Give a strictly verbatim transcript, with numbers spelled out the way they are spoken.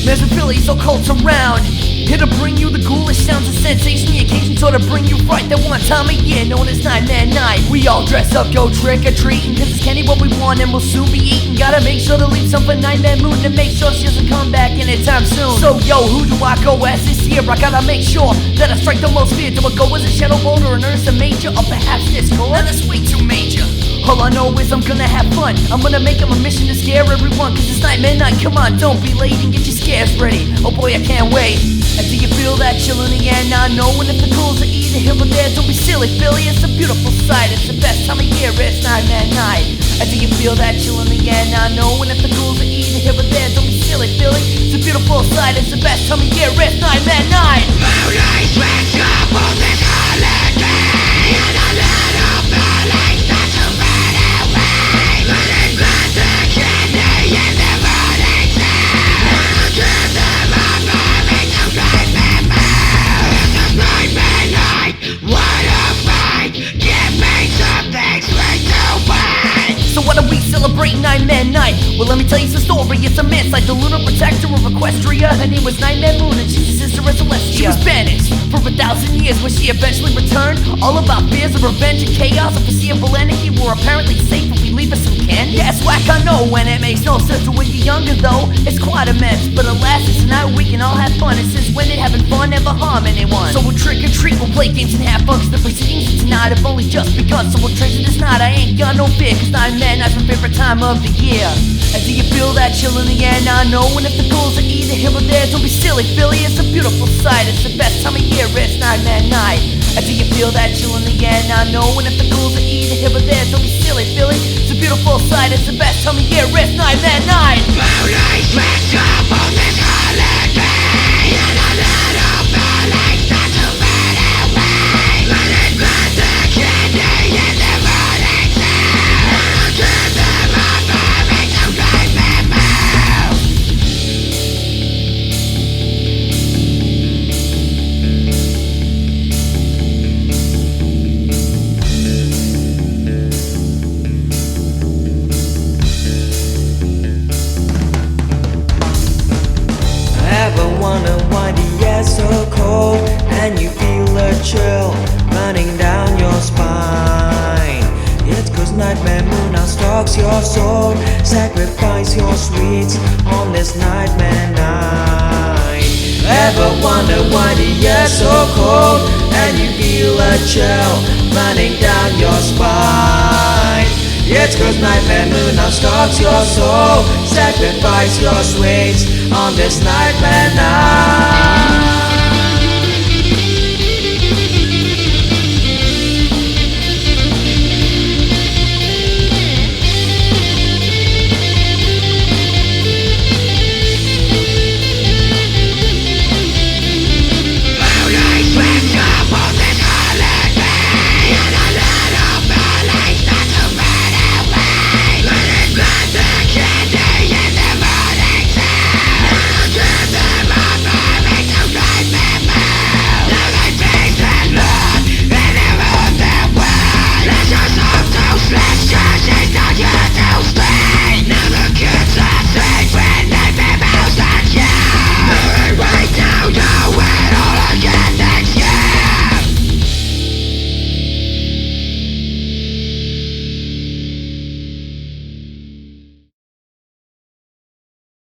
There's a Philly so cold around, here to bring you the ghoulish sounds of sensation. The occasion sort of bring you right that one time a year known as Nightmare Night. We all dress up, go trick-or-treating, cause it's candy what we want and we'll soon be eating. Gotta make sure to leave some for Nightmare Moon to make sure she doesn't come back anytime soon. So yo, who do I go as this year? I gotta make sure that I strike the most fear. Do I go as a Shadow Boulder, an Ursa Major, or perhaps Discord? Now that's way too major. All I know is I'm gonna have fun. I'm gonna make it my mission to scare everyone, cause it's Nightmare Night. Come on, don't be late and get your scares ready. Oh boy, I can't wait. And do you feel that chill in the air now? Knowing if the ghouls are either here or there, don't be silly, Philly. It's a beautiful sight. It's the best time of year. It's Nightmare Night. And do you feel that chill in the air now? Knowing if the ghouls are either here or there, don't be silly, Philly. It's a beautiful sight. It's the best time of year. It's Nightmare Night. Moonlight wakes up on this holiday, and a little Philly starts to run away. Running back the candy in the morning time. Give them a moment to remember. It's a Nightmare Night. What a fight! Give me something sweet to wait. So what are we celebrating Nightmare Night? Well, let me tell you some story. It's a man like the lunar protector of Equestria. Her name was Nightmare Moon and she's a sister of Celestia. She was banished for a thousand years when she eventually returned. All about fears of revenge and chaos. A foreseeable enemy were apparently safe if we leave us some candy. Yeah, it's whack, I know, and it makes no sense. So when you're younger though, it's quite immense. But alas, it's a night we can all have fun. And since when did having fun never harm anyone? So we'll trick or treat, we'll play games and have fun. Cause the proceedings of tonight have only just begun. So we'll treasure this night, I ain't got no fear. Cause Nightmare Night's my favorite time of the year. And do you feel that chill in the air now? Knowing if the ghouls are either here or there, don't be silly, Philly. It's a beautiful sight. It's the best time of year. It's Nightmare Night. And do you feel that chill in the air now? Knowing if the ghouls are either here or there, don't be silly, Philly. It's a beautiful sight. It's the best time of year. It's Nightmare Night. Moonlight wakes up on this holiday, and a little Philly starts to run away. Running back the candy in the morning time. Give them a moment to remember. Ever wonder why the air's so cold and you feel a chill running down your spine? It's cause Nightmare Moon now stalks your soul. Sacrifice your sweets on this Nightmare Night. Ever wonder why the air's so cold and you feel a chill running down your spine? It's cause Nightmare Moon now stalks your soul. Sacrifice your sweets on this Nightmare Night.